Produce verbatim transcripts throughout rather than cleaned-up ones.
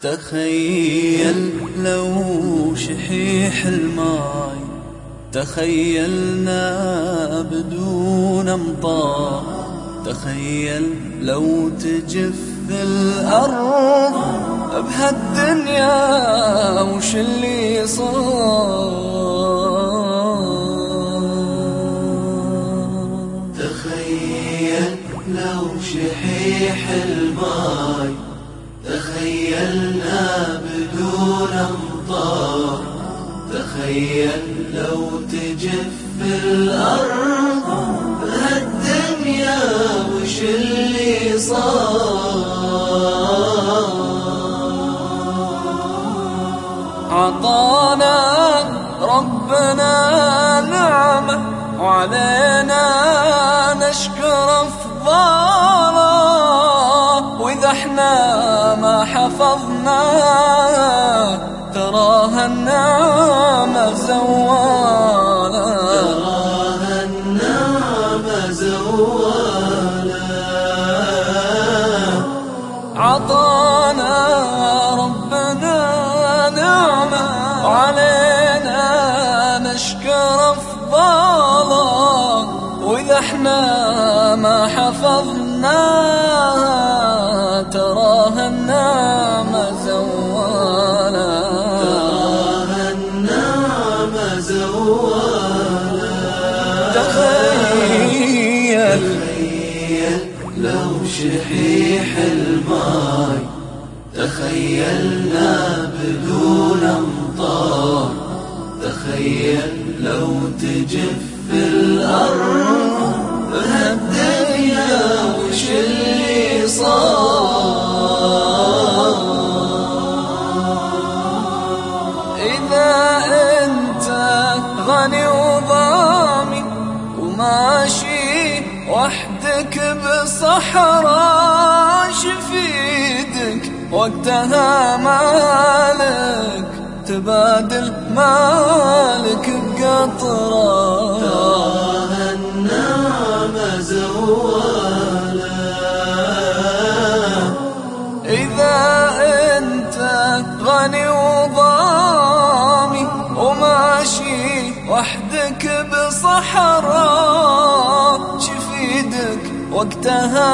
تخيل لو شحيح الماي تخيلنا بدون امطار. تخيل لو تجف الأرض بهالدنيا وش اللي صار. تخيل لو شحيح الماي تخيلنا بدون امطار. تخيل لو تجف الأرض بهالدنيا وش اللي صار. عطانا ربنا نعمة وعلينا نشكر أفضاله، وإذا احنا ما حفظنا تراها النعمة زوالة. تراها النعمة زوالة. عطانا ربنا نعمة وعلينا نشكر أفضاله، وإذا احنا ما حفظناها تراها النعمة زوالة. تراها النعمة زوالة. تخيل تخيل لو شحيح الماي تخيلنا بدون امطار. تخيل لو تجف الأرض بهالدنيا وش اللي صار. إذا أنت غني وضامي وماشي وحدك بصحراء شفيدك وقتها مالك تبادل مالك بقطرة. تراها النعمة زوالة. إذا أنت غني وضامي وماشي وحدك بصحراء شفيدك وقتها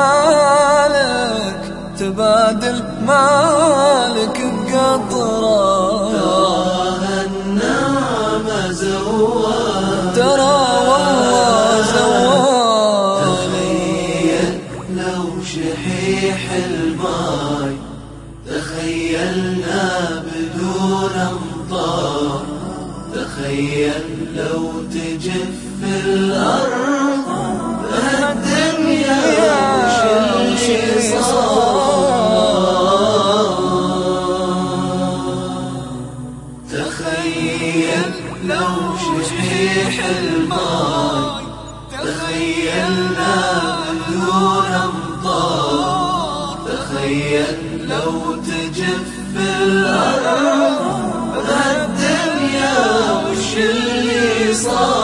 مالك تبادل مالك بقطرة. تراها النعمة زوالة. ترى والله زوال. تخيل لو شحيح الماي تخيلنا بدون امطار. تخيل لو تجف الأرض بهالدنيا وش اللي صار. تخيل لو شحيح الماي تخيلنا بدون امطار. تخيل لو تجف الأرض بهالدنيا وش اللي صار.